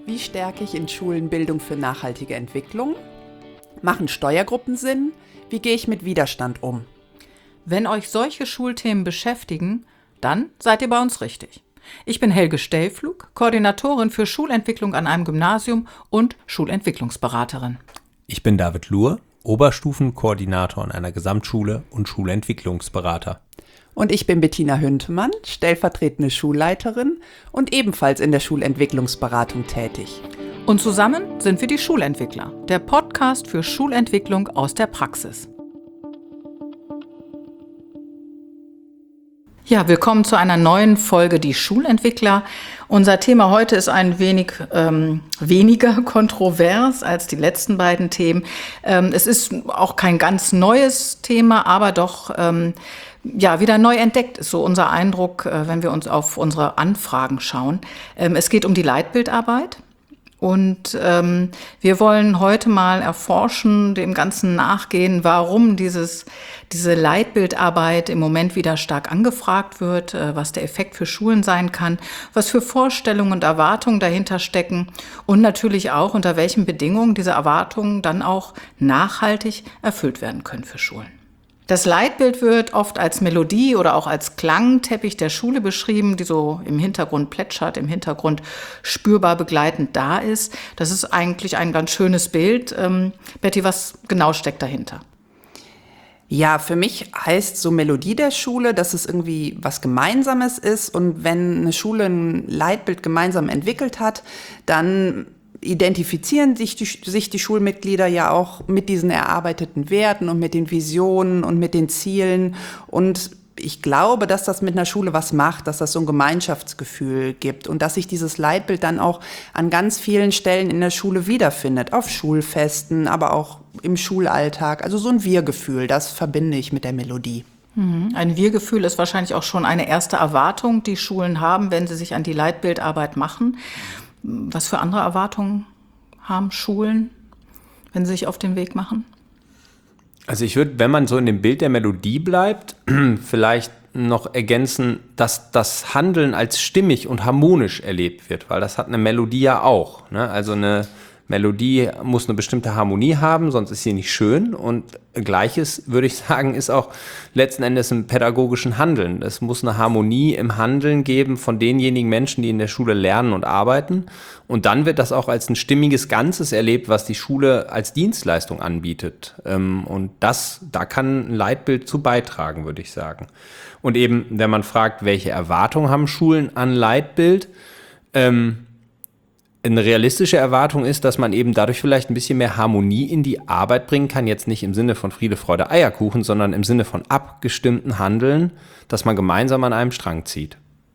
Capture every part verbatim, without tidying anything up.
Wie stärke ich in Schulen Bildung für nachhaltige Entwicklung? Machen Steuergruppen Sinn? Wie gehe ich mit Widerstand um? Wenn euch solche Schulthemen beschäftigen, dann seid ihr bei uns richtig. Ich bin Helge Stellpflug, Koordinatorin für Schulentwicklung an einem Gymnasium und Schulentwicklungsberaterin. Ich bin David Luhr, Oberstufenkoordinator an einer Gesamtschule und Schulentwicklungsberater. Und ich bin Bettina Hüntemann, stellvertretende Schulleiterin und ebenfalls in der Schulentwicklungsberatung tätig. Und zusammen sind wir die Schulentwickler, der Podcast für Schulentwicklung aus der Praxis. Ja, willkommen zu einer neuen Folge Die Schulentwickler. Unser Thema heute ist ein wenig ähm, weniger kontrovers als die letzten beiden Themen. Ähm, es ist auch kein ganz neues Thema, aber doch ähm, ja wieder neu entdeckt ist so unser Eindruck, äh, wenn wir uns auf unsere Anfragen schauen. Ähm, es geht um die Leitbildarbeit. Und ähm, wir wollen heute mal erforschen, dem Ganzen nachgehen, warum dieses, diese Leitbildarbeit im Moment wieder stark angefragt wird, äh, was der Effekt für Schulen sein kann, was für Vorstellungen und Erwartungen dahinter stecken und natürlich auch, unter welchen Bedingungen diese Erwartungen dann auch nachhaltig erfüllt werden können für Schulen. Das Leitbild wird oft als Melodie oder auch als Klangteppich der Schule beschrieben, die so im Hintergrund plätschert, im Hintergrund spürbar begleitend da ist. Das ist eigentlich ein ganz schönes Bild. Ähm, Betty, was genau steckt dahinter? Ja, für mich heißt so Melodie der Schule, dass es irgendwie was Gemeinsames ist. Und wenn eine Schule ein Leitbild gemeinsam entwickelt hat, dann identifizieren sich die, sich die Schulmitglieder ja auch mit diesen erarbeiteten Werten und mit den Visionen und mit den Zielen. Und ich glaube, dass das mit einer Schule was macht, dass das so ein Gemeinschaftsgefühl gibt und dass sich dieses Leitbild dann auch an ganz vielen Stellen in der Schule wiederfindet. Auf Schulfesten, aber auch im Schulalltag. Also so ein Wir-Gefühl, das verbinde ich mit der Melodie. Ein Wir-Gefühl ist wahrscheinlich auch schon eine erste Erwartung, die Schulen haben, wenn sie sich an die Leitbildarbeit machen. Was für andere Erwartungen haben Schulen, wenn sie sich auf den Weg machen? Also ich würde, wenn man so in dem Bild der Melodie bleibt, vielleicht noch ergänzen, dass das Handeln als stimmig und harmonisch erlebt wird, weil das hat eine Melodie ja auch, ne? Also eine Melodie muss eine bestimmte Harmonie haben, sonst ist sie nicht schön. Und Gleiches, würde ich sagen, ist auch letzten Endes im pädagogischen Handeln. Es muss eine Harmonie im Handeln geben von denjenigen Menschen, die in der Schule lernen und arbeiten. Und dann wird das auch als ein stimmiges Ganzes erlebt, was die Schule als Dienstleistung anbietet. Und das, da kann ein Leitbild zu beitragen, würde ich sagen. Und eben, wenn man fragt, welche Erwartungen haben Schulen an Leitbild, ähm, eine realistische Erwartung ist, dass man eben dadurch vielleicht ein bisschen mehr Harmonie in die Arbeit bringen kann. Jetzt nicht im Sinne von Friede, Freude, Eierkuchen, sondern im Sinne von abgestimmten Handeln, dass man gemeinsam an einem Strang zieht.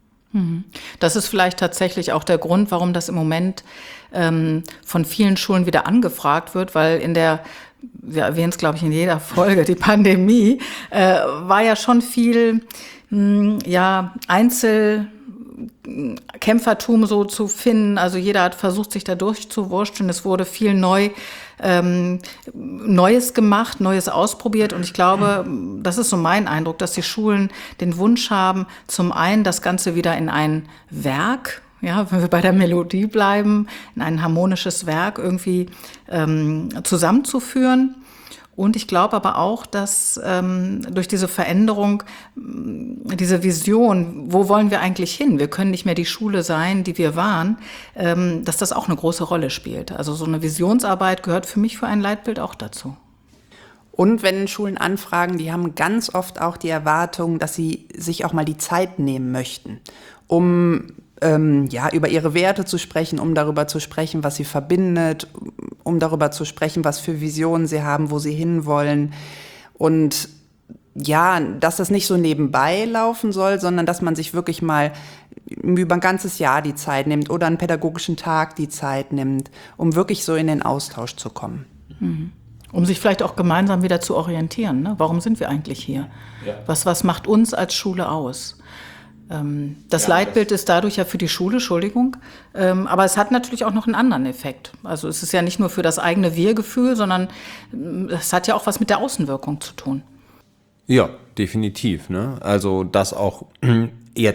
Das ist vielleicht tatsächlich auch der Grund, warum das im Moment ähm, von vielen Schulen wieder angefragt wird, weil in der, wir erwähnen es, glaube ich, in jeder Folge, die Pandemie, äh, war ja schon viel mh, ja, Einzel- Kämpfertum so zu finden. Also jeder hat versucht, sich da durchzuwursteln. Es wurde viel neu, ähm, Neues gemacht, Neues ausprobiert. Und ich glaube, das ist so mein Eindruck, dass die Schulen den Wunsch haben, zum einen das Ganze wieder in ein Werk, ja, wenn wir bei der Melodie bleiben, in ein harmonisches Werk irgendwie ähm, zusammenzuführen. Und ich glaube aber auch, dass ähm, durch diese Veränderung, diese Vision, wo wollen wir eigentlich hin? Wir können nicht mehr die Schule sein, die wir waren, ähm, dass das auch eine große Rolle spielt. Also so eine Visionsarbeit gehört für mich für ein Leitbild auch dazu. Und wenn Schulen anfragen, die haben ganz oft auch die Erwartung, dass sie sich auch mal die Zeit nehmen möchten, um ähm, ja, über ihre Werte zu sprechen, um darüber zu sprechen, was sie verbindet, um darüber zu sprechen, was für Visionen sie haben, wo sie hinwollen. Und ja, dass das nicht so nebenbei laufen soll, sondern dass man sich wirklich mal über ein ganzes Jahr die Zeit nimmt oder einen pädagogischen Tag die Zeit nimmt, um wirklich so in den Austausch zu kommen. Mhm. Um sich vielleicht auch gemeinsam wieder zu orientieren, ne? Warum sind wir eigentlich hier? Ja. Was, was macht uns als Schule aus? Ähm, das ja, Leitbild das ist dadurch ja für die Schule, Entschuldigung, ähm, aber es hat natürlich auch noch einen anderen Effekt. Also es ist ja nicht nur für das eigene Wir-Gefühl, sondern es hat ja auch was mit der Außenwirkung zu tun. Ja, definitiv, ne? Also dass auch jetzt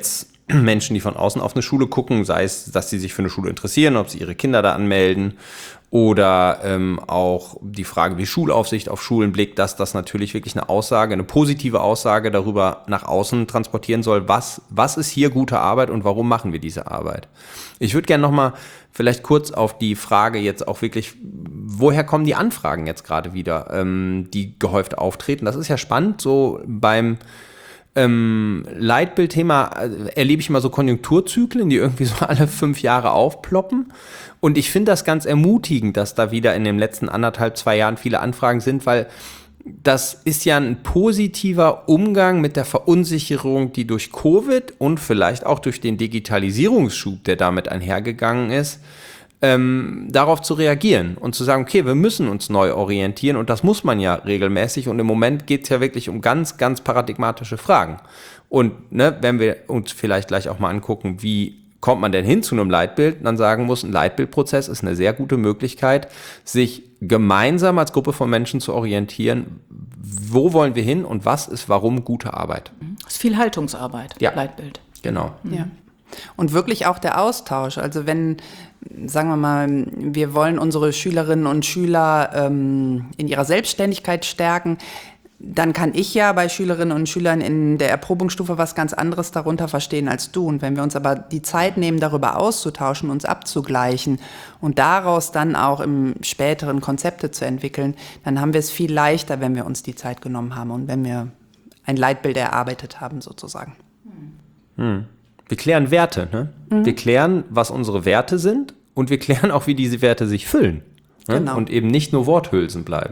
Menschen, die von außen auf eine Schule gucken, sei es, dass sie sich für eine Schule interessieren, ob sie ihre Kinder da anmelden oder ähm, auch die Frage, wie Schulaufsicht auf Schulen blickt, dass das natürlich wirklich eine Aussage, eine positive Aussage darüber nach außen transportieren soll, was, was ist hier gute Arbeit und warum machen wir diese Arbeit. Ich würde gerne nochmal vielleicht kurz auf die Frage jetzt auch wirklich, woher kommen die Anfragen jetzt gerade wieder, ähm, die gehäuft auftreten. Das ist ja spannend, so beim Ähm, Leitbildthema äh, erlebe ich immer so Konjunkturzyklen, die irgendwie so alle fünf Jahre aufploppen. Und ich finde das ganz ermutigend, dass da wieder in den letzten anderthalb, zwei Jahren viele Anfragen sind, weil das ist ja ein positiver Umgang mit der Verunsicherung, die durch Covid und vielleicht auch durch den Digitalisierungsschub, der damit einhergegangen ist, Ähm, darauf zu reagieren und zu sagen, okay, wir müssen uns neu orientieren und das muss man ja regelmäßig und im Moment geht es ja wirklich um ganz, ganz paradigmatische Fragen. Und ne, wenn wir uns vielleicht gleich auch mal angucken, wie kommt man denn hin zu einem Leitbild, dann sagen muss, ein Leitbildprozess ist eine sehr gute Möglichkeit, sich gemeinsam als Gruppe von Menschen zu orientieren, wo wollen wir hin und was ist warum gute Arbeit. Das ist viel Haltungsarbeit, ja. Leitbild. Genau. Ja. Und wirklich auch der Austausch. Also wenn, sagen wir mal, wir wollen unsere Schülerinnen und Schüler ähm, in ihrer Selbstständigkeit stärken, dann kann ich ja bei Schülerinnen und Schülern in der Erprobungsstufe was ganz anderes darunter verstehen als du. Und wenn wir uns aber die Zeit nehmen, darüber auszutauschen, uns abzugleichen und daraus dann auch im späteren Konzepte zu entwickeln, dann haben wir es viel leichter, wenn wir uns die Zeit genommen haben und wenn wir ein Leitbild erarbeitet haben sozusagen. Hm. Wir klären Werte, ne? Mhm. Wir klären, was unsere Werte sind und wir klären auch, wie diese Werte sich füllen. Ne? Genau. Und eben nicht nur Worthülsen bleiben.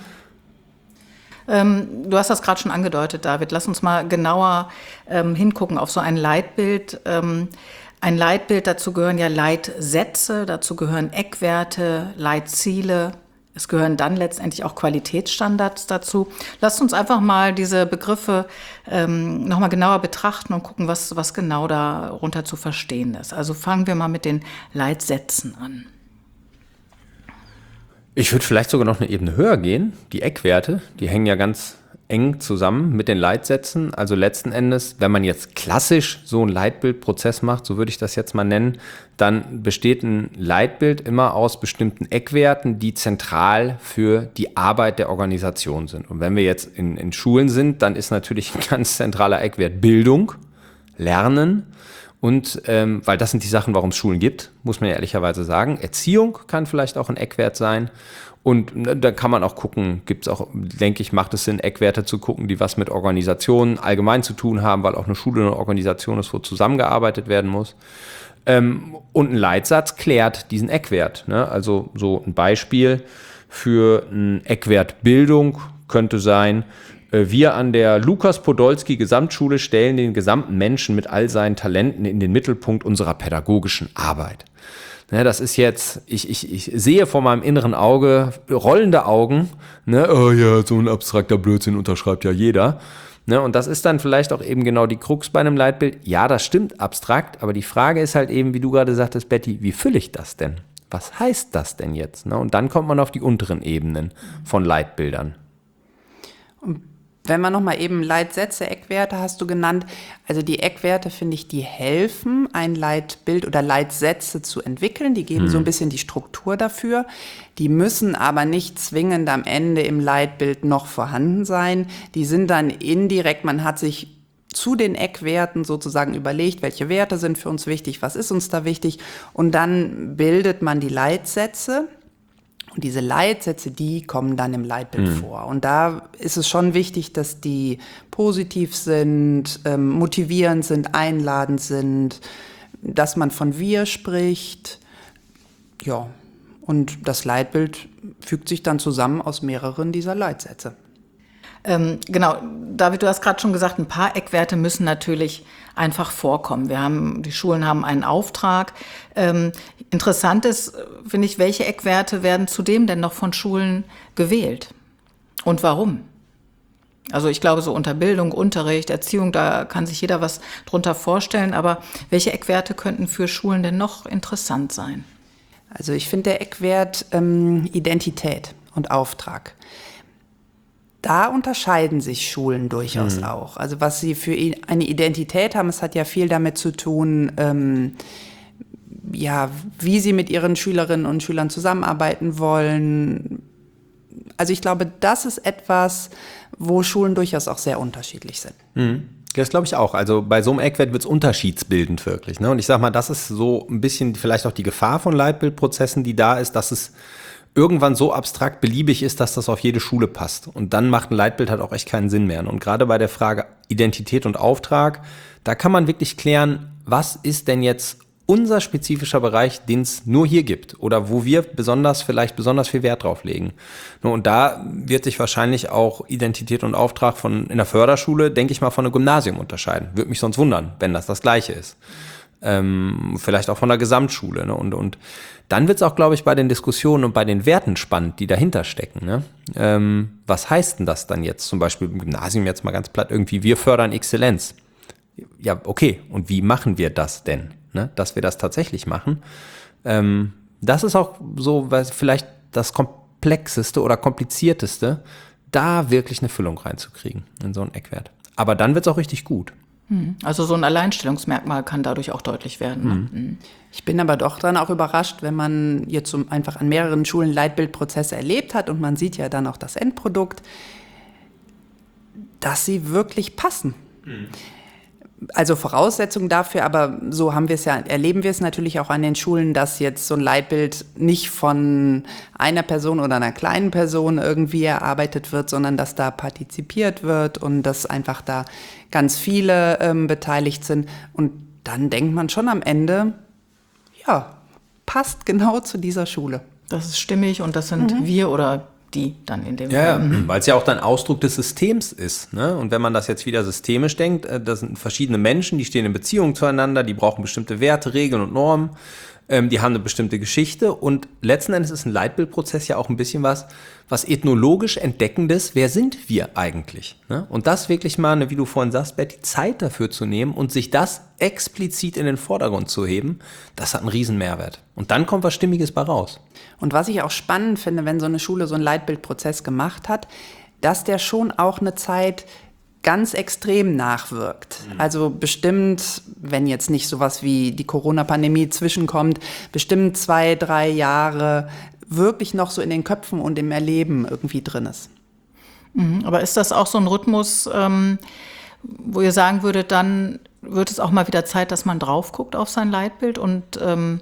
Ähm, du hast das gerade schon angedeutet, David. Lass uns mal genauer ähm, hingucken auf so ein Leitbild. Ähm, ein Leitbild, dazu gehören ja Leitsätze, dazu gehören Eckwerte, Leitziele. Es gehören dann letztendlich auch Qualitätsstandards dazu. Lasst uns einfach mal diese Begriffe ähm, nochmal genauer betrachten und gucken, was, was genau darunter zu verstehen ist. Also fangen wir mal mit den Leitsätzen an. Ich würde vielleicht sogar noch eine Ebene höher gehen. Die Eckwerte, die hängen ja ganz eng zusammen mit den Leitsätzen. Also letzten Endes, wenn man jetzt klassisch so einen Leitbildprozess macht, so würde ich das jetzt mal nennen, dann besteht ein Leitbild immer aus bestimmten Eckwerten, die zentral für die Arbeit der Organisation sind. Und wenn wir jetzt in, in Schulen sind, dann ist natürlich ein ganz zentraler Eckwert Bildung, Lernen. Und ähm, weil das sind die Sachen, warum es Schulen gibt, muss man ja ehrlicherweise sagen. Erziehung kann vielleicht auch ein Eckwert sein. Und da kann man auch gucken, gibt es auch, denke ich, macht es Sinn, Eckwerte zu gucken, die was mit Organisationen allgemein zu tun haben, weil auch eine Schule eine Organisation ist, wo zusammengearbeitet werden muss. Ähm, und ein Leitsatz klärt diesen Eckwert. Ne? Also so ein Beispiel für ein Eckwert Bildung könnte sein, wir an der Lukas-Podolski-Gesamtschule stellen den gesamten Menschen mit all seinen Talenten in den Mittelpunkt unserer pädagogischen Arbeit. Ne, das ist jetzt, ich, ich, ich sehe vor meinem inneren Auge rollende Augen. Ne, oh ja, so ein abstrakter Blödsinn unterschreibt ja jeder. Ne, und das ist dann vielleicht auch eben genau die Krux bei einem Leitbild. Ja, das stimmt abstrakt, aber die Frage ist halt eben, wie du gerade sagtest, Betty, wie fülle ich das denn? Was heißt das denn jetzt? Ne, und dann kommt man auf die unteren Ebenen von Leitbildern. Und wenn man nochmal eben Leitsätze, Eckwerte hast du genannt, also die Eckwerte, finde ich, die helfen, ein Leitbild oder Leitsätze zu entwickeln. Die geben hm. so ein bisschen die Struktur dafür. Die müssen aber nicht zwingend am Ende im Leitbild noch vorhanden sein. Die sind dann indirekt, man hat sich zu den Eckwerten sozusagen überlegt, welche Werte sind für uns wichtig, was ist uns da wichtig. Und dann bildet man die Leitsätze. Und diese Leitsätze, die kommen dann im Leitbild mhm. vor. Und da ist es schon wichtig, dass die positiv sind, ähm, motivierend sind, einladend sind, dass man von wir spricht. Ja, und das Leitbild fügt sich dann zusammen aus mehreren dieser Leitsätze. Ähm, genau, David, du hast gerade schon gesagt, ein paar Eckwerte müssen natürlich einfach vorkommen. Wir haben, die Schulen haben einen Auftrag. Ähm, interessant ist, finde ich, welche Eckwerte werden zudem denn noch von Schulen gewählt? Und warum? Also ich glaube, so unter Bildung, Unterricht, Erziehung, da kann sich jeder was drunter vorstellen. Aber welche Eckwerte könnten für Schulen denn noch interessant sein? Also ich finde der Eckwert ähm, Identität und Auftrag. Da unterscheiden sich Schulen durchaus mhm. auch. Also was sie für eine Identität haben, es hat ja viel damit zu tun, ähm, ja, wie sie mit ihren Schülerinnen und Schülern zusammenarbeiten wollen. Also ich glaube, das ist etwas, wo Schulen durchaus auch sehr unterschiedlich sind. Mhm. Das glaube ich auch. Also bei so einem Eckwert wird es unterschiedsbildend wirklich. Ne? Und ich sage mal, das ist so ein bisschen vielleicht auch die Gefahr von Leitbildprozessen, die da ist, dass es irgendwann so abstrakt beliebig ist, dass das auf jede Schule passt. Und dann macht ein Leitbild halt auch echt keinen Sinn mehr. Und gerade bei der Frage Identität und Auftrag, da kann man wirklich klären, was ist denn jetzt unser spezifischer Bereich, den es nur hier gibt oder wo wir besonders vielleicht besonders viel Wert drauf legen. Und da wird sich wahrscheinlich auch Identität und Auftrag von in der Förderschule, denke ich mal, von einem Gymnasium unterscheiden. Würde mich sonst wundern, wenn das das Gleiche ist. Ähm, vielleicht auch von der Gesamtschule. Ne? Und, und dann wird es auch, glaube ich, bei den Diskussionen und bei den Werten spannend, die dahinter stecken. Ne? Ähm, was heißt denn das dann jetzt? Zum Beispiel im Gymnasium jetzt mal ganz platt irgendwie, wir fördern Exzellenz. Ja, okay. Und wie machen wir das denn? Ne? Dass wir das tatsächlich machen. Ähm, das ist auch so, weil vielleicht das Komplexeste oder Komplizierteste, da wirklich eine Füllung reinzukriegen in so einen Eckwert. Aber dann wird es auch richtig gut. Also so ein Alleinstellungsmerkmal kann dadurch auch deutlich werden. Ne? Mhm. Ich bin aber doch dann auch überrascht, wenn man jetzt so einfach an mehreren Schulen Leitbildprozesse erlebt hat und man sieht ja dann auch das Endprodukt, dass sie wirklich passen. Mhm. Also Voraussetzung dafür, aber so haben wir es ja, erleben wir es natürlich auch an den Schulen, dass jetzt so ein Leitbild nicht von einer Person oder einer kleinen Person irgendwie erarbeitet wird, sondern dass da partizipiert wird und dass einfach da ganz viele ähm, beteiligt sind. Und dann denkt man schon am Ende, ja, passt genau zu dieser Schule. Das ist stimmig und das sind mhm. wir oder die dann in dem Ja, ja, weil es ja auch dann Ausdruck des Systems ist. Ne? Und wenn man das jetzt wieder systemisch denkt, das sind verschiedene Menschen, die stehen in Beziehung zueinander, die brauchen bestimmte Werte, Regeln und Normen, ähm, die haben eine bestimmte Geschichte und letzten Endes ist ein Leitbildprozess ja auch ein bisschen was, was ethnologisch Entdeckendes, wer sind wir eigentlich? Ne? Und das wirklich mal, eine, wie du vorhin sagst, Betty, Zeit dafür zu nehmen und sich das explizit in den Vordergrund zu heben, das hat einen riesen Mehrwert. Und dann kommt was Stimmiges bei raus. Und was ich auch spannend finde, wenn so eine Schule so einen Leitbildprozess gemacht hat, dass der schon auch eine Zeit ganz extrem nachwirkt. Mhm. Also bestimmt, wenn jetzt nicht sowas wie die Corona-Pandemie zwischenkommt, bestimmt zwei, drei Jahre wirklich noch so in den Köpfen und im Erleben irgendwie drin ist. Mhm, aber ist das auch so ein Rhythmus, ähm, wo ihr sagen würdet, dann wird es auch mal wieder Zeit, dass man drauf guckt auf sein Leitbild und ähm,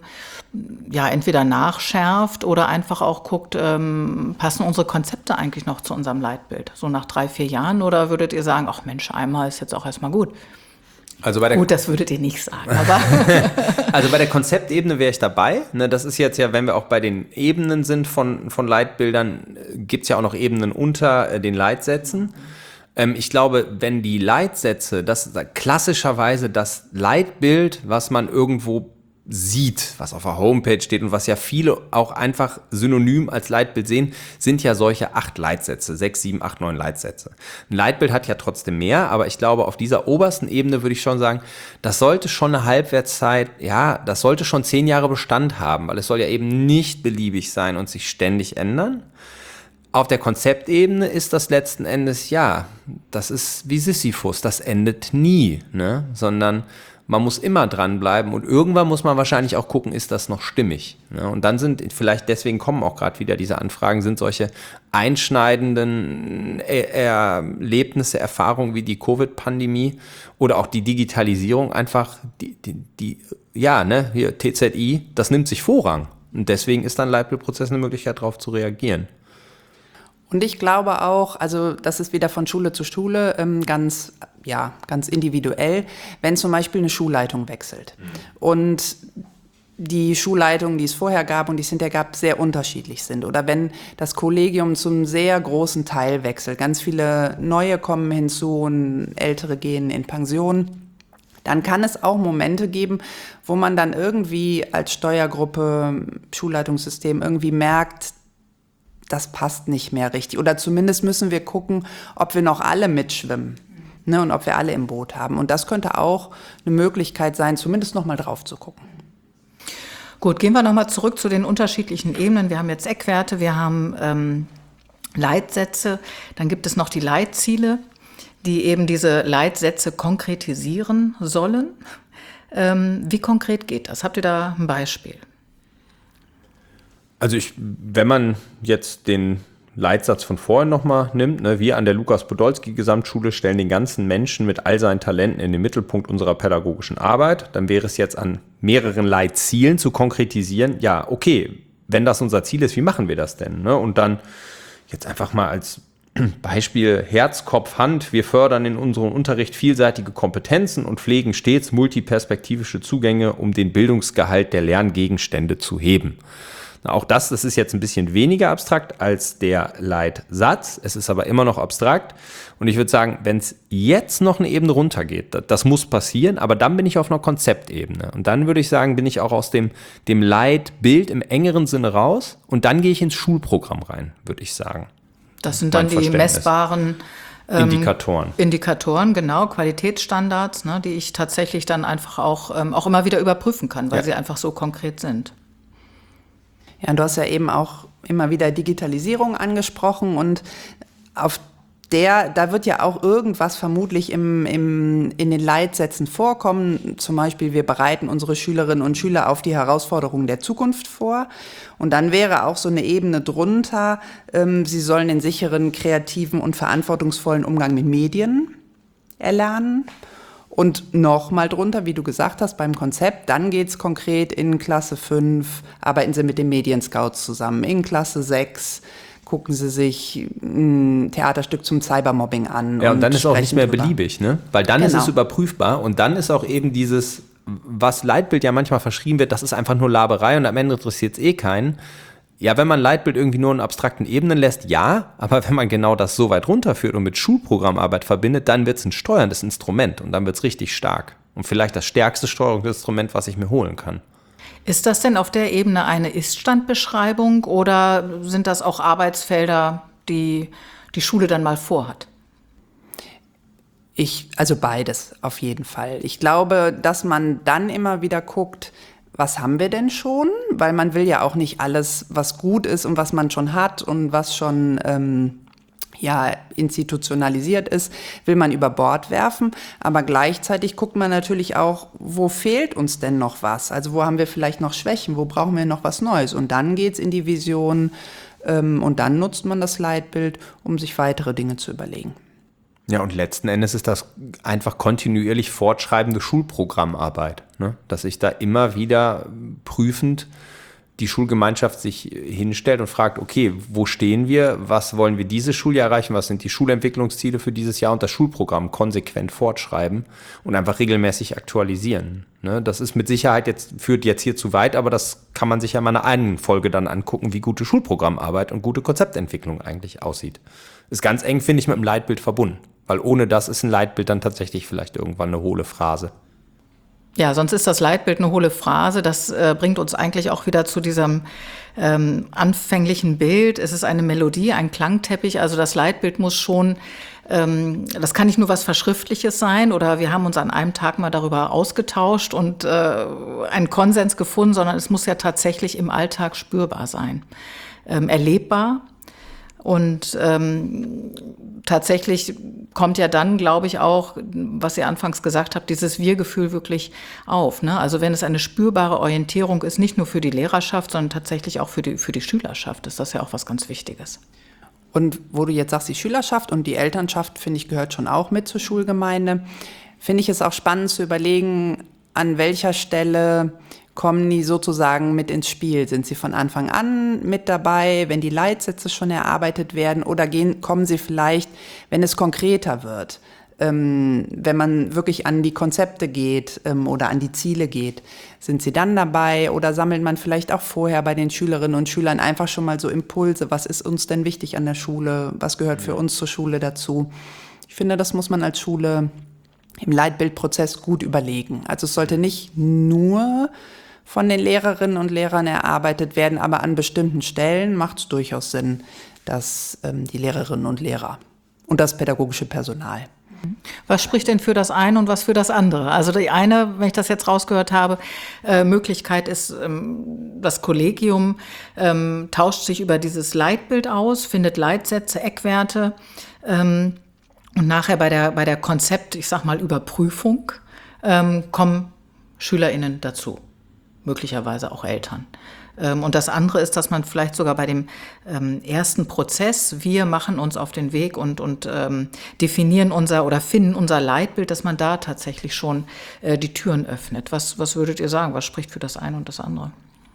ja, entweder nachschärft oder einfach auch guckt, ähm, passen unsere Konzepte eigentlich noch zu unserem Leitbild? So nach drei, vier Jahren? Oder würdet ihr sagen, ach Mensch, einmal ist jetzt auch erstmal gut? Also bei der Gut, das würdet ihr nicht sagen, aber also bei der Konzeptebene wäre ich dabei. Ne, das ist jetzt ja, wenn wir auch bei den Ebenen sind von, von Leitbildern, gibt es ja auch noch Ebenen unter äh, den Leitsätzen. Ähm, ich glaube, wenn die Leitsätze, das klassischerweise das Leitbild, was man irgendwo sieht, was auf der Homepage steht und was ja viele auch einfach synonym als Leitbild sehen, sind ja solche acht Leitsätze, sechs, sieben, acht, neun Leitsätze. Ein Leitbild hat ja trotzdem mehr, aber ich glaube, auf dieser obersten Ebene würde ich schon sagen, das sollte schon eine Halbwertszeit, ja, das sollte schon zehn Jahre Bestand haben, weil es soll ja eben nicht beliebig sein und sich ständig ändern. Auf der Konzeptebene ist das letzten Endes, ja, das ist wie Sisyphus, das endet nie, ne? Sondern man muss immer dranbleiben und irgendwann muss man wahrscheinlich auch gucken, ist das noch stimmig? Ne? Und dann sind, vielleicht deswegen kommen auch gerade wieder diese Anfragen, sind solche einschneidenden Erlebnisse, Erfahrungen wie die Covid-Pandemie oder auch die Digitalisierung einfach, die, die, die ja, ne, hier T Z I, das nimmt sich Vorrang. Und deswegen ist dann Leitbildprozess eine Möglichkeit, darauf zu reagieren. Und ich glaube auch, also das ist wieder von Schule zu Schule ähm, ganz, ja, ganz individuell, wenn zum Beispiel eine Schulleitung wechselt mhm. und die Schulleitungen, die es vorher gab und die es hinterher gab, sehr unterschiedlich sind. Oder wenn das Kollegium zum sehr großen Teil wechselt, ganz viele Neue kommen hinzu und Ältere gehen in Pension, dann kann es auch Momente geben, wo man dann irgendwie als Steuergruppe, Schulleitungssystem irgendwie merkt, das passt nicht mehr richtig. Oder zumindest müssen wir gucken, ob wir noch alle mitschwimmen, ne, und ob wir alle im Boot haben. Und das könnte auch eine Möglichkeit sein, zumindest noch mal drauf zu gucken. Gut, gehen wir noch mal zurück zu den unterschiedlichen Ebenen. Wir haben jetzt Eckwerte, wir haben ähm, Leitsätze, dann gibt es noch die Leitziele, die eben diese Leitsätze konkretisieren sollen. Ähm, wie konkret geht das? Habt ihr da ein Beispiel? Also ich, wenn man jetzt den Leitsatz von vorhin nochmal nimmt, ne, wir an der Lukas-Podolsky-Gesamtschule stellen den ganzen Menschen mit all seinen Talenten in den Mittelpunkt unserer pädagogischen Arbeit, dann wäre es jetzt an mehreren Leitzielen zu konkretisieren, ja, okay, wenn das unser Ziel ist, wie machen wir das denn? Ne? Und dann jetzt einfach mal als Beispiel Herz, Kopf, Hand. Wir fördern in unserem Unterricht vielseitige Kompetenzen und pflegen stets multiperspektivische Zugänge, um den Bildungsgehalt der Lerngegenstände zu heben. Auch das, das ist jetzt ein bisschen weniger abstrakt als der Leitsatz. Es ist aber immer noch abstrakt. Und ich würde sagen, wenn es jetzt noch eine Ebene runtergeht, das, das muss passieren, aber dann bin ich auf einer Konzeptebene. Und dann würde ich sagen, bin ich auch aus dem, dem Leitbild im engeren Sinne raus. Und dann gehe ich ins Schulprogramm rein, würde ich sagen. Das sind dann die messbaren ähm, Indikatoren. Indikatoren, genau, Qualitätsstandards, ne, die ich tatsächlich dann einfach auch, ähm, auch immer wieder überprüfen kann, weil ja. sie einfach so konkret sind. Ja, und du hast ja eben auch immer wieder Digitalisierung angesprochen und auf der, da wird ja auch irgendwas vermutlich im, im, in den Leitsätzen vorkommen. Zum Beispiel, wir bereiten unsere Schülerinnen und Schüler auf die Herausforderungen der Zukunft vor. Und dann wäre auch so eine Ebene drunter, ähm, sie sollen den sicheren, kreativen und verantwortungsvollen Umgang mit Medien erlernen. Und nochmal drunter, wie du gesagt hast, beim Konzept, dann geht's konkret in Klasse fünf, arbeiten sie mit den Medienscouts zusammen. In Klasse sechs gucken sie sich ein Theaterstück zum Cybermobbing an. Ja, und, und dann ist auch nicht mehr drüber. beliebig, ne? Weil dann genau. ist es überprüfbar und dann ist auch eben dieses, was Leitbild ja manchmal verschrieben wird, das ist einfach nur Laberei und am Ende interessiert es eh keinen. Ja, wenn man Leitbild irgendwie nur in abstrakten Ebenen lässt, ja, aber wenn man genau das so weit runterführt und mit Schulprogrammarbeit verbindet, dann wird es ein steuerndes Instrument und dann wird es richtig stark. Und vielleicht das stärkste Steuerungsinstrument, was ich mir holen kann. Ist das denn auf der Ebene eine Ist-Stand-Beschreibung oder sind das auch Arbeitsfelder, die die Schule dann mal vorhat? Ich, also beides auf jeden Fall. Ich glaube, dass man dann immer wieder guckt, was haben wir denn schon? Weil man will ja auch nicht alles, was gut ist und was man schon hat und was schon ähm, ja, institutionalisiert ist, will man über Bord werfen. Aber gleichzeitig guckt man natürlich auch, wo fehlt uns denn noch was? Also wo haben wir vielleicht noch Schwächen? Wo brauchen wir noch was Neues? Und dann geht's in die Vision ähm, und dann nutzt man das Leitbild, um sich weitere Dinge zu überlegen. Ja, und letzten Endes ist das einfach kontinuierlich fortschreibende Schulprogrammarbeit, ne? Dass ich da immer wieder prüfend die Schulgemeinschaft sich hinstellt und fragt, okay, wo stehen wir, was wollen wir dieses Schuljahr erreichen, was sind die Schulentwicklungsziele für dieses Jahr und das Schulprogramm konsequent fortschreiben und einfach regelmäßig aktualisieren. Ne? Das ist mit Sicherheit jetzt, führt jetzt hier zu weit, aber das kann man sich ja mal in einer eigenen Folge dann angucken, wie gute Schulprogrammarbeit und gute Konzeptentwicklung eigentlich aussieht. Ist ganz eng, finde ich, mit dem Leitbild verbunden. Weil ohne das ist ein Leitbild dann tatsächlich vielleicht irgendwann eine hohle Phrase. Ja, sonst ist das Leitbild eine hohle Phrase. Das äh, bringt uns eigentlich auch wieder zu diesem ähm, anfänglichen Bild. Es ist eine Melodie, ein Klangteppich. Also das Leitbild muss schon, ähm, das kann nicht nur was Verschriftliches sein oder wir haben uns an einem Tag mal darüber ausgetauscht und äh, einen Konsens gefunden, sondern es muss ja tatsächlich im Alltag spürbar sein, ähm, erlebbar. Und ähm, tatsächlich kommt ja dann, glaube ich, auch, was ihr anfangs gesagt habt, dieses Wir-Gefühl wirklich auf. Ne? Also wenn es eine spürbare Orientierung ist, nicht nur für die Lehrerschaft, sondern tatsächlich auch für die, für die Schülerschaft, ist das ja auch was ganz Wichtiges. Und wo du jetzt sagst, die Schülerschaft und die Elternschaft, finde ich, gehört schon auch mit zur Schulgemeinde, finde ich es auch spannend zu überlegen, an welcher Stelle kommen die sozusagen mit ins Spiel? Sind sie von Anfang an mit dabei, wenn die Leitsätze schon erarbeitet werden? Oder gehen, kommen sie vielleicht, wenn es konkreter wird? Ähm, wenn man wirklich an die Konzepte geht ähm, oder an die Ziele geht, sind sie dann dabei? Oder sammelt man vielleicht auch vorher bei den Schülerinnen und Schülern einfach schon mal so Impulse? Was ist uns denn wichtig an der Schule? Was gehört für uns zur Schule dazu? Ich finde, das muss man als Schule im Leitbildprozess gut überlegen. Also es sollte nicht nur von den Lehrerinnen und Lehrern erarbeitet werden, aber an bestimmten Stellen macht es durchaus Sinn, dass ähm, die Lehrerinnen und Lehrer und das pädagogische Personal Was spricht denn für das eine und was für das andere? Also die eine, wenn ich das jetzt rausgehört habe, äh, Möglichkeit ist, ähm, das Kollegium ähm, tauscht sich über dieses Leitbild aus, findet Leitsätze, Eckwerte ähm, und nachher bei der, bei der Konzept, ich sag mal, Überprüfung ähm, kommen SchülerInnen dazu, möglicherweise auch Eltern. Und das andere ist, dass man vielleicht sogar bei dem ähm, ersten Prozess, wir machen uns auf den Weg und, und ähm, definieren unser oder finden unser Leitbild, dass man da tatsächlich schon äh, die Türen öffnet. Was, was würdet ihr sagen? Was spricht für das eine und das andere?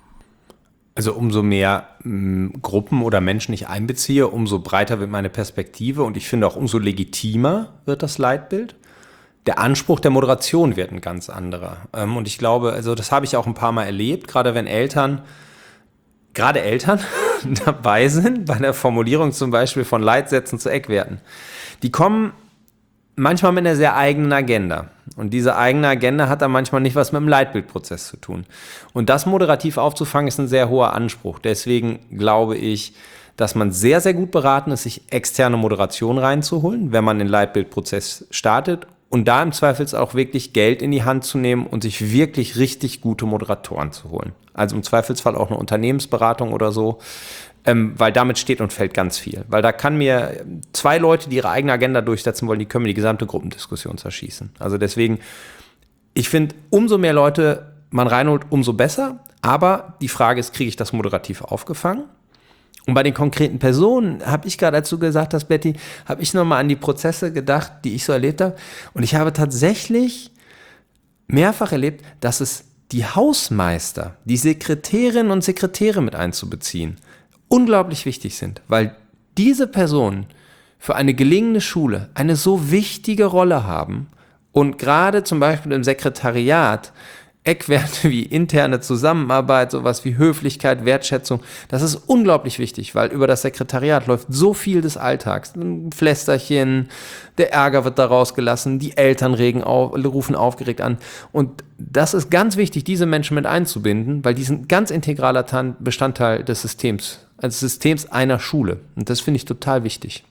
Also umso mehr mh, Gruppen oder Menschen ich einbeziehe, umso breiter wird meine Perspektive und ich finde auch umso legitimer wird das Leitbild. Der Anspruch der Moderation wird ein ganz anderer. Ähm, und ich glaube, also das habe ich auch ein paar Mal erlebt, gerade wenn Eltern gerade Eltern dabei sind, bei der Formulierung zum Beispiel von Leitsätzen zu Eckwerten. Die kommen manchmal mit einer sehr eigenen Agenda. Und diese eigene Agenda hat dann manchmal nicht was mit dem Leitbildprozess zu tun. Und das moderativ aufzufangen, ist ein sehr hoher Anspruch. Deswegen glaube ich, dass man sehr, sehr gut beraten ist, sich externe Moderation reinzuholen, wenn man den Leitbildprozess startet. Und da im Zweifelsfall auch wirklich Geld in die Hand zu nehmen und sich wirklich richtig gute Moderatoren zu holen. Also im Zweifelsfall auch eine Unternehmensberatung oder so, ähm, weil damit steht und fällt ganz viel. Weil da kann mir zwei Leute, die ihre eigene Agenda durchsetzen wollen, die können mir die gesamte Gruppendiskussion zerschießen. Also deswegen, ich finde, umso mehr Leute man reinholt, umso besser. Aber die Frage ist, kriege ich das moderativ aufgefangen? Und bei den konkreten Personen habe ich gerade, als du gesagt hast, Betty, habe ich nochmal an die Prozesse gedacht, die ich so erlebt habe. Und ich habe tatsächlich mehrfach erlebt, dass es die Hausmeister, die Sekretärinnen und Sekretäre mit einzubeziehen, unglaublich wichtig sind, weil diese Personen für eine gelingende Schule eine so wichtige Rolle haben und gerade zum Beispiel im Sekretariat Eckwerte wie interne Zusammenarbeit, sowas wie Höflichkeit, Wertschätzung, das ist unglaublich wichtig, weil über das Sekretariat läuft so viel des Alltags. Ein Flästerchen, der Ärger wird da rausgelassen, die Eltern regen auf, rufen aufgeregt an. Und das ist ganz wichtig, diese Menschen mit einzubinden, weil die sind ganz integraler Bestandteil des Systems, des Systems einer Schule. Und das finde ich total wichtig.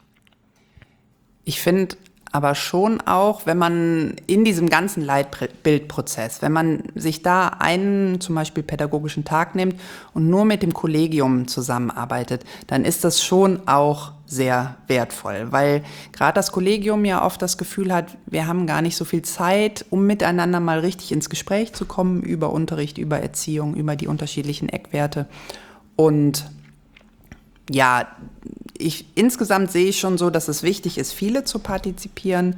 Ich finde aber schon auch, wenn man in diesem ganzen Leitbildprozess, wenn man sich da einen zum Beispiel pädagogischen Tag nimmt und nur mit dem Kollegium zusammenarbeitet, dann ist das schon auch sehr wertvoll, weil gerade das Kollegium ja oft das Gefühl hat, wir haben gar nicht so viel Zeit, um miteinander mal richtig ins Gespräch zu kommen über Unterricht, über Erziehung, über die unterschiedlichen Eckwerte. Und ja, ich, insgesamt sehe ich schon so, dass es wichtig ist, viele zu partizipieren.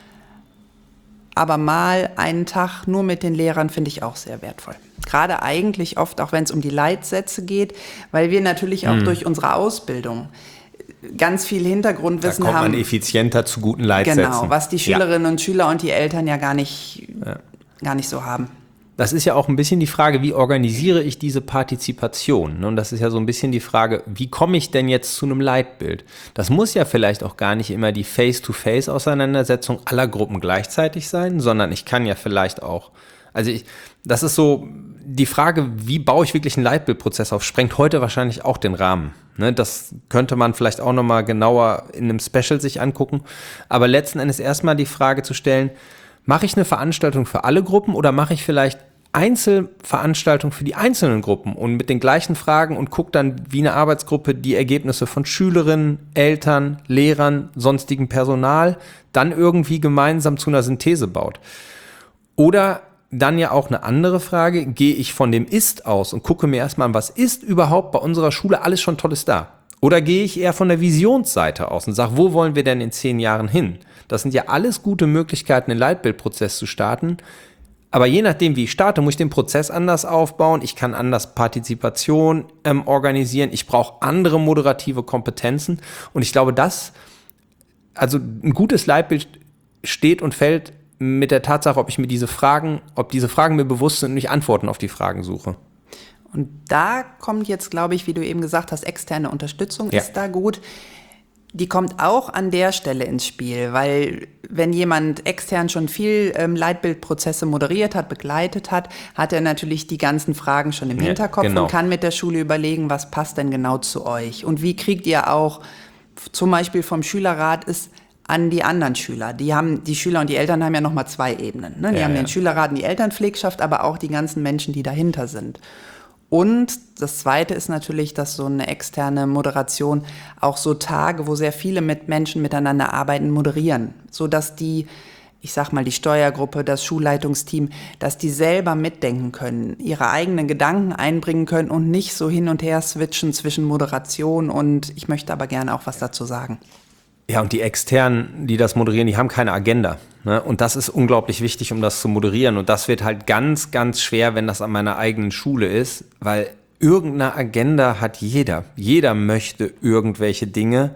Aber mal einen Tag nur mit den Lehrern finde ich auch sehr wertvoll. Gerade eigentlich oft, auch wenn es um die Leitsätze geht, weil wir natürlich auch mhm. durch unsere Ausbildung ganz viel Hintergrundwissen da kommt haben. Man effizienter zu guten Leitsätzen. Genau, was die Schülerinnen ja. und Schüler und die Eltern ja gar nicht, ja. gar nicht so haben. Das ist ja auch ein bisschen die Frage, wie organisiere ich diese Partizipation? Und das ist ja so ein bisschen die Frage, wie komme ich denn jetzt zu einem Leitbild? Das muss ja vielleicht auch gar nicht immer die Face-to-Face-Auseinandersetzung aller Gruppen gleichzeitig sein, sondern ich kann ja vielleicht auch, also ich, das ist so die Frage, wie baue ich wirklich einen Leitbildprozess auf, sprengt heute wahrscheinlich auch den Rahmen. Ne, das könnte man vielleicht auch nochmal genauer in einem Special sich angucken. Aber letzten Endes erstmal die Frage zu stellen, mache ich eine Veranstaltung für alle Gruppen oder mache ich vielleicht Einzelveranstaltungen für die einzelnen Gruppen und mit den gleichen Fragen und gucke dann wie eine Arbeitsgruppe die Ergebnisse von Schülerinnen, Eltern, Lehrern, sonstigem Personal dann irgendwie gemeinsam zu einer Synthese baut. Oder dann ja auch eine andere Frage, gehe ich von dem Ist aus und gucke mir erstmal an, was ist überhaupt bei unserer Schule alles schon Tolles da? Oder gehe ich eher von der Visionsseite aus und sage, wo wollen wir denn in zehn Jahren hin? Das sind ja alles gute Möglichkeiten, den Leitbildprozess zu starten. Aber je nachdem, wie ich starte, muss ich den Prozess anders aufbauen. Ich kann anders Partizipation ähm, organisieren. Ich brauche andere moderative Kompetenzen. Und ich glaube, das, also ein gutes Leitbild steht und fällt mit der Tatsache, ob ich mir diese Fragen, ob diese Fragen mir bewusst sind und ich Antworten auf die Fragen suche. Und da kommt jetzt, glaube ich, wie du eben gesagt hast, externe Unterstützung ja. ist da gut. Die kommt auch an der Stelle ins Spiel, weil wenn jemand extern schon viel ähm, Leitbildprozesse moderiert hat, begleitet hat, hat er natürlich die ganzen Fragen schon im ja, Hinterkopf genau. und kann mit der Schule überlegen, was passt denn genau zu euch und wie kriegt ihr auch, zum Beispiel vom Schülerrat ist an die anderen Schüler. Die haben, die Schüler und die Eltern haben ja nochmal zwei Ebenen. Ne? Die Ja, haben ja. den Schülerrat und die Elternpflegschaft, aber auch die ganzen Menschen, die dahinter sind. Und das Zweite ist natürlich, dass so eine externe Moderation auch so Tage, wo sehr viele mit Menschen miteinander arbeiten, moderieren, sodass die, ich sag mal, die Steuergruppe, das Schulleitungsteam, dass die selber mitdenken können, ihre eigenen Gedanken einbringen können und nicht so hin und her switchen zwischen Moderation und ich möchte aber gerne auch was dazu sagen. Ja, und die Externen, die das moderieren, die haben keine Agenda. Ne? Und das ist unglaublich wichtig, um das zu moderieren. Und das wird halt ganz, ganz schwer, wenn das an meiner eigenen Schule ist, weil irgendeine Agenda hat jeder. Jeder möchte irgendwelche Dinge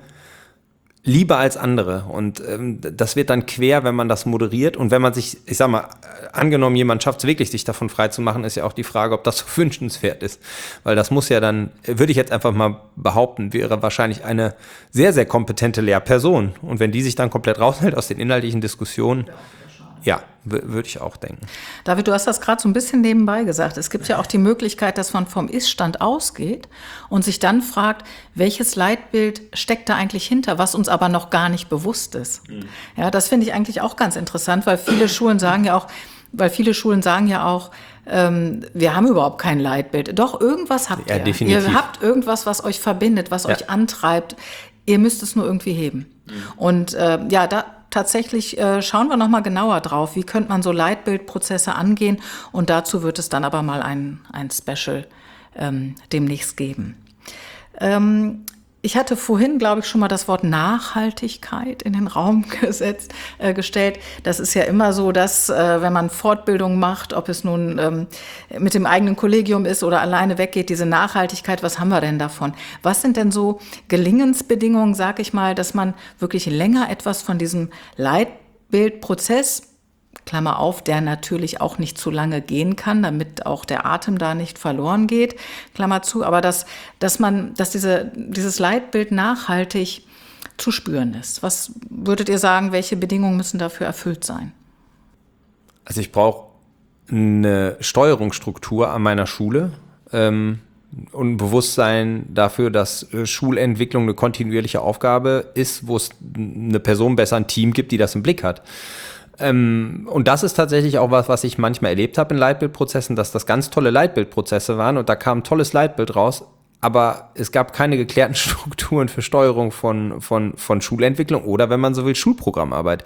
lieber als andere. Und ähm, das wird dann quer, wenn man das moderiert. Und wenn man sich, ich sag mal, angenommen, jemand schafft es wirklich, sich davon frei zu machen, ist ja auch die Frage, ob das so wünschenswert ist. Weil das muss ja dann, würde ich jetzt einfach mal behaupten, wäre wahrscheinlich eine sehr, sehr kompetente Lehrperson. Und wenn die sich dann komplett raushält aus den inhaltlichen Diskussionen, ja, w- würde ich auch denken. David, du hast das gerade so ein bisschen nebenbei gesagt. Es gibt ja auch die Möglichkeit, dass man vom Ist-Stand ausgeht und sich dann fragt, welches Leitbild steckt da eigentlich hinter, was uns aber noch gar nicht bewusst ist. Mhm. Ja, das finde ich eigentlich auch ganz interessant, weil viele Schulen sagen ja auch, weil viele Schulen sagen ja auch, ähm, wir haben überhaupt kein Leitbild. Doch, irgendwas habt Ja, ihr. definitiv. Ihr habt irgendwas, was euch verbindet, was Ja. euch antreibt. Ihr müsst es nur irgendwie heben. Mhm. Und äh, ja, da tatsächlich äh, schauen wir noch mal genauer drauf, wie könnte man so Leitbildprozesse angehen. Und dazu wird es dann aber mal ein, ein Special ähm, demnächst geben. Ähm, Ich hatte vorhin, glaube ich, schon mal das Wort Nachhaltigkeit in den Raum gesetzt, äh, gestellt. Das ist ja immer so, dass, äh, wenn man Fortbildung macht, ob es nun ähm, mit dem eigenen Kollegium ist oder alleine weggeht, diese Nachhaltigkeit, was haben wir denn davon? Was sind denn so Gelingensbedingungen, sag ich mal, dass man wirklich länger etwas von diesem Leitbildprozess, Klammer auf, der natürlich auch nicht zu lange gehen kann, damit auch der Atem da nicht verloren geht, Klammer zu, aber dass, dass man, dass diese, dieses Leitbild nachhaltig zu spüren ist. Was würdet ihr sagen, welche Bedingungen müssen dafür erfüllt sein? Also ich brauche eine Steuerungsstruktur an meiner Schule ähm, und ein Bewusstsein dafür, dass äh, Schulentwicklung eine kontinuierliche Aufgabe ist, wo es eine Person besser ein Team gibt, die das im Blick hat. Ähm, und das ist tatsächlich auch was, was ich manchmal erlebt habe in Leitbildprozessen, dass das ganz tolle Leitbildprozesse waren und da kam ein tolles Leitbild raus, aber es gab keine geklärten Strukturen für Steuerung von, von, von Schulentwicklung oder, wenn man so will, Schulprogrammarbeit.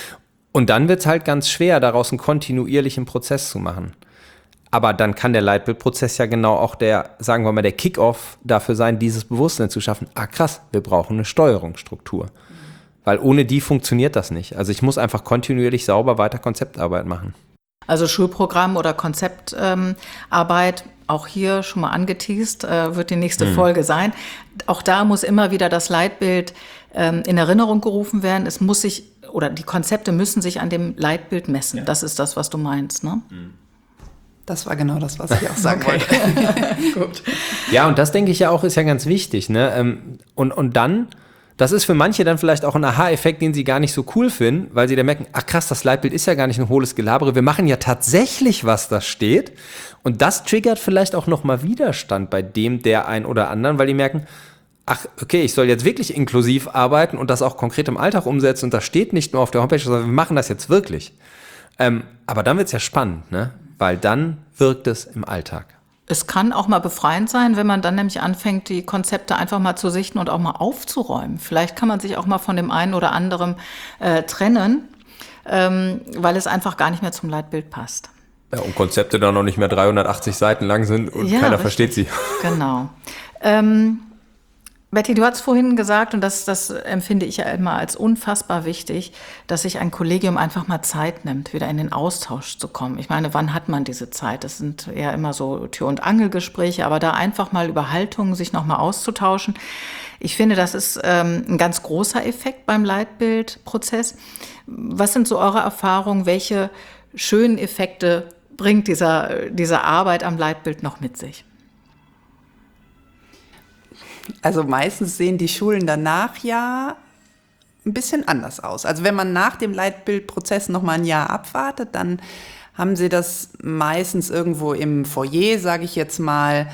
Und dann wird es halt ganz schwer, daraus einen kontinuierlichen Prozess zu machen. Aber dann kann der Leitbildprozess ja genau auch der, sagen wir mal, der Kick-off dafür sein, dieses Bewusstsein zu schaffen. Ah krass, wir brauchen eine Steuerungsstruktur. Weil ohne die funktioniert das nicht. Also ich muss einfach kontinuierlich sauber weiter Konzeptarbeit machen. Also Schulprogramm oder Konzeptarbeit, ähm, auch hier schon mal angeteast, äh, wird die nächste mhm. Folge sein. Auch da muss immer wieder das Leitbild ähm, in Erinnerung gerufen werden. Es muss sich, oder die Konzepte müssen sich an dem Leitbild messen. Ja. Das ist das, was du meinst, ne? Mhm. Das war genau das, was ich auch sagen okay. wollte. Gut. Ja, und das denke ich ja auch, ist ja ganz wichtig. Ne? Und, und dann... Das ist für manche dann vielleicht auch ein Aha-Effekt, den sie gar nicht so cool finden, weil sie dann merken, ach krass, das Leitbild ist ja gar nicht ein hohles Gelabere, wir machen ja tatsächlich, was da steht. Und das triggert vielleicht auch nochmal Widerstand bei dem, der einen oder anderen, weil die merken, ach okay, ich soll jetzt wirklich inklusiv arbeiten und das auch konkret im Alltag umsetzen und das steht nicht nur auf der Homepage, sondern wir machen das jetzt wirklich. Ähm, aber dann wird's ja spannend, ne? Weil dann wirkt es im Alltag. Es kann auch mal befreiend sein, wenn man dann nämlich anfängt, die Konzepte einfach mal zu sichten und auch mal aufzuräumen. Vielleicht kann man sich auch mal von dem einen oder anderen äh, trennen, ähm, weil es einfach gar nicht mehr zum Leitbild passt. Ja, und Konzepte dann noch nicht mehr dreihundertachtzig Seiten lang sind und ja, keiner richtig. versteht sie. Genau. Ähm, Betty, du hast vorhin gesagt, und das, das empfinde ich ja immer als unfassbar wichtig, dass sich ein Kollegium einfach mal Zeit nimmt, wieder in den Austausch zu kommen. Ich meine, wann hat man diese Zeit? Das sind eher immer so Tür- und Angelgespräche, aber da einfach mal über Haltungen sich nochmal auszutauschen. Ich finde, das ist ähm, ein ganz großer Effekt beim Leitbildprozess. Was sind so eure Erfahrungen? Welche schönen Effekte bringt dieser, diese Arbeit am Leitbild noch mit sich? Also meistens sehen die Schulen danach ja ein bisschen anders aus. Also wenn man nach dem Leitbildprozess noch mal ein Jahr abwartet, dann haben sie das meistens irgendwo im Foyer, sage ich jetzt mal,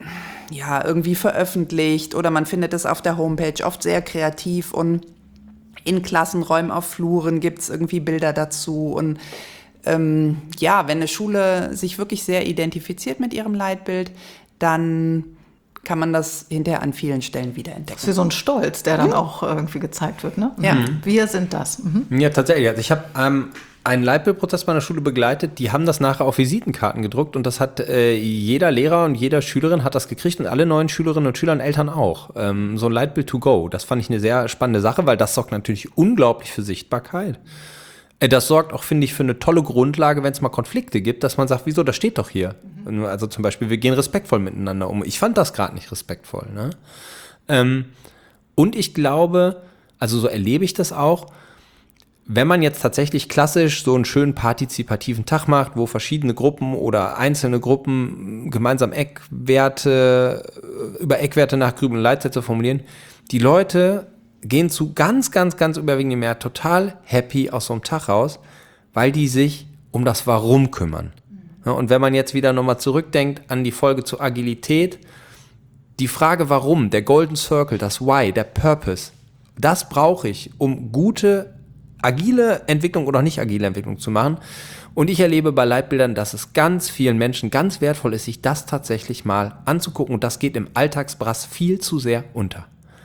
ja, irgendwie veröffentlicht oder man findet es auf der Homepage oft sehr kreativ und in Klassenräumen, auf Fluren gibt es irgendwie Bilder dazu. Und ähm, ja, wenn eine Schule sich wirklich sehr identifiziert mit ihrem Leitbild, dann kann man das hinterher an vielen Stellen wiederentdecken. Das ist wie so ein Stolz, der dann auch irgendwie gezeigt wird, ne? Ja. Mhm. Wir sind das. Mhm. Ja, tatsächlich. Also ich habe ähm, einen Leitbildprozess bei einer Schule begleitet, die haben das nachher auf Visitenkarten gedruckt und das hat äh, jeder Lehrer und jeder Schülerin hat das gekriegt und alle neuen Schülerinnen und Schüler und Eltern auch. Ähm, so ein Leitbild to go. Das fand ich eine sehr spannende Sache, weil das sorgt natürlich unglaublich für Sichtbarkeit. Äh, das sorgt auch, finde ich, für eine tolle Grundlage, wenn es mal Konflikte gibt, dass man sagt, wieso, das steht doch hier. Mhm. Also zum Beispiel, wir gehen respektvoll miteinander um. Ich fand das gerade nicht respektvoll. Ne? Ähm, und ich glaube, also so erlebe ich das auch, wenn man jetzt tatsächlich klassisch so einen schönen partizipativen Tag macht, wo verschiedene Gruppen oder einzelne Gruppen gemeinsam Eckwerte, über Eckwerte nachgrübeln und Leitsätze formulieren, die Leute gehen zu ganz, ganz, ganz überwiegend mehr total happy aus so einem Tag raus, weil die sich um das Warum kümmern. Ja, und wenn man jetzt wieder nochmal zurückdenkt an die Folge zur Agilität, die Frage Warum, der Golden Circle, das Why, der Purpose, das brauche ich, um gute agile Entwicklung oder nicht agile Entwicklung zu machen. Und ich erlebe bei Leitbildern, dass es ganz vielen Menschen ganz wertvoll ist, sich das tatsächlich mal anzugucken. Und das geht im Alltagsbrass viel zu sehr unter.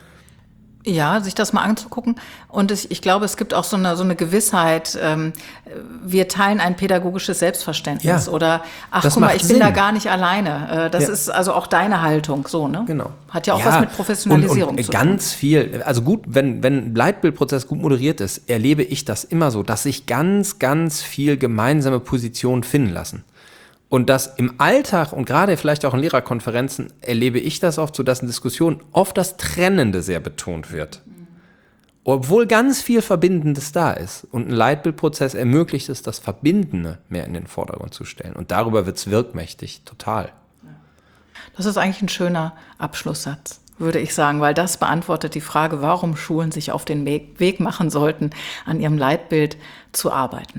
Ja, sich das mal anzugucken. Und ich, ich glaube, es gibt auch so eine, so eine Gewissheit, ähm, wir teilen ein pädagogisches Selbstverständnis. Ja, oder, ach das guck mal, macht ich bin Sinn. da gar nicht alleine. Äh, das Ja. ist also auch deine Haltung, so, ne? Genau. Hat ja auch was mit Professionalisierung und, und zu tun. ganz viel, also gut, wenn, wenn ein Leitbildprozess gut moderiert ist, erlebe ich das immer so, dass sich ganz, ganz viel gemeinsame Positionen finden lassen. Und das im Alltag und gerade vielleicht auch in Lehrerkonferenzen erlebe ich das oft so, dass in Diskussionen oft das Trennende sehr betont wird. Obwohl ganz viel Verbindendes da ist. Und ein Leitbildprozess ermöglicht es, das Verbindende mehr in den Vordergrund zu stellen. Und darüber wird es wirkmächtig, total. Das ist eigentlich ein schöner Abschlusssatz, würde ich sagen, weil das beantwortet die Frage, warum Schulen sich auf den Weg machen sollten, an ihrem Leitbild zu arbeiten.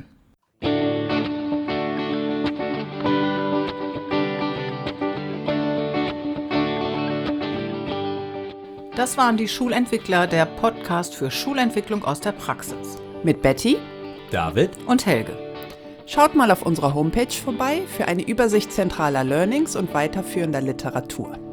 Das waren die Schulentwickler, der Podcast für Schulentwicklung aus der Praxis. Mit Betty David Und Helge. Schaut mal auf unserer Homepage vorbei für eine Übersicht zentraler Learnings und weiterführender Literatur.